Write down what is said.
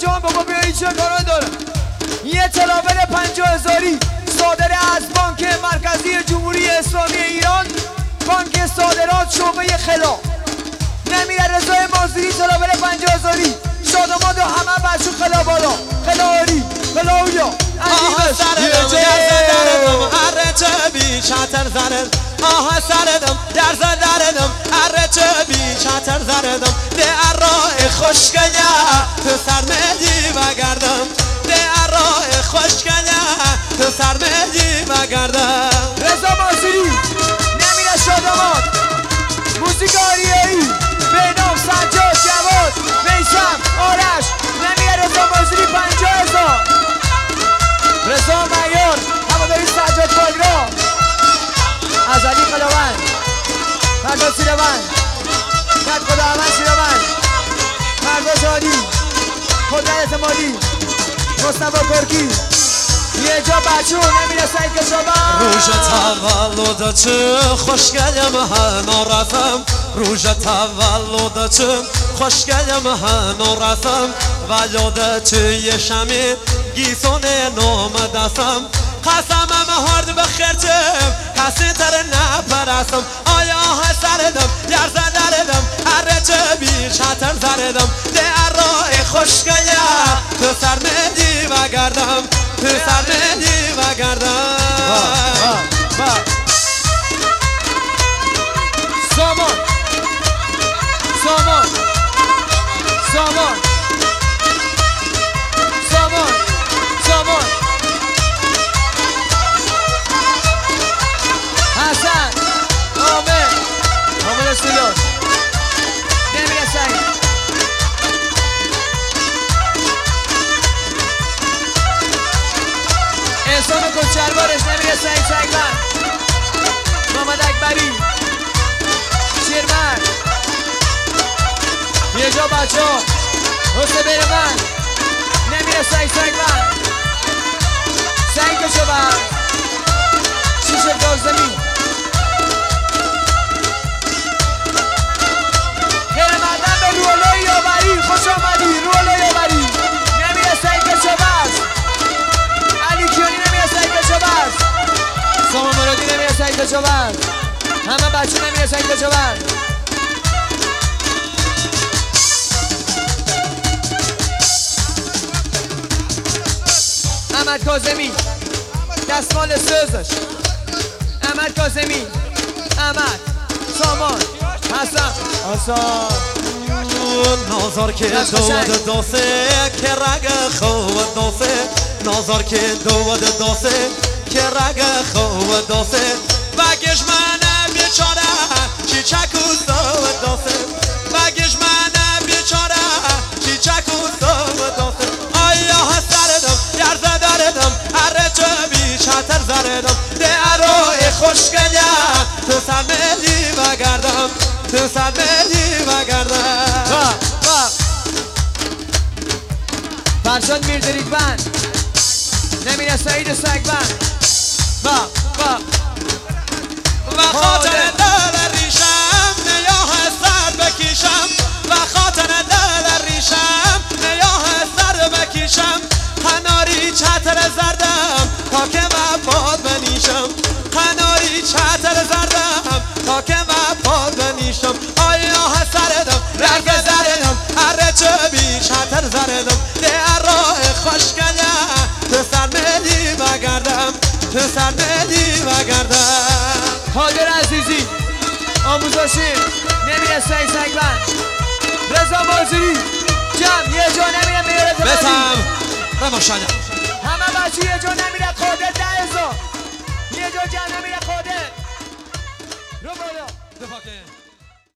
جان بابا بیایی چه کاران داره. یه تلاول 50,000 صادر از بانک مرکزی جمهوری اسلامی ایران، بانک صادرات شعبه خلا. نمیره رضای مازدی تلاول 50,000 شاداماد و همه بچه خلا بالا خلاوری خلاویا آها سردم درزدردم هر چه بی شاتر زرد آها سردم درزدردم هر چه بی شاتر زردم ده ارای خوشگیا تو سرمدی بگردم ده ارای خوشگیا تو سرمدی بگردم. رضا مازدی نمیره شاداماد موزیک آریایی بینام سجاد جواد میسم آرش نمیره رضا مازدی 50,000. رضا معیار هواداری سجاد فاگرا از علی خداوند فردا سیروند کت خدا احمد سیروند فردا شادی خدا اعتمادی مصطفی کرکی یه جا بچه نمیره سعید کشاورز. روژ تولد چه خوشگلم هنو رفتم روژ تولد چه خوشگلم هنو رفتم و یاد چه یه شمی گیسونه نام دستم قسمم هارد بخیرتم کسی تر نپرستم آیا سردم یرزه دردم هر چه بی شاتر زردم ده ارای خوشگیا تو سرمدی بگردم تو سرمدی بگردم. سامان سامان سامان سامان سامان حسن عامر سیلان نمیره سعید احسان کچربارش نمیره سعید سگمن محمد اکبری شیرمن یه جا بچه ها حسن بیر من نمیره سعید سگمن سعید کشاورز شیشه دارزمی خیلی مردم به رولای یاوری خوش آمدی رولای یاوری نمیره سعید کشاورز علی کیانی نمیره سعید کشاورز سامان مرادی نمیره سعید کشاورز همه بچه نمیره سعید کشاورز. احمد کاظمی دستمال سوزش احمد کاظمی احمد سامان حسن نازار که دود داسه که رگ خود داسه نازار که دود داسه که رگ خود داسه بگش من بیچاره چی چکوز دود داسه بگش من بیچاره چی چکوز دود داسه آیا سردم یرزه دردم هر چه بی شاتر زردم ده ارای خوشگیا تو سرمدی بگردم تو سرمدی بگردم. فرشاد میردریک بند نمیره سعید سگ بند و خاطر دل ریشم نیاه سر بکیشم و خاطر دل ریشم نیاه سر بکیشم خناری چتر زردم تا که وفاد بنیشم خناری چتر زردم تا که وفاد بنیشم آیا سردم رنگ زردم هر چه بی چتر زردم ده ارای خوشگیا تو سرمدی بگردم تو سرمدی بگردم. حاضر عزیزی آموزاشی نمیره سعید سگبند رضا مازدی جمع یه جا نمیره میاره بسم رماشانه همه بچه یه جا نمیره قادر 10,000 یه جا جمع نمیره قادر رو بالا دفاع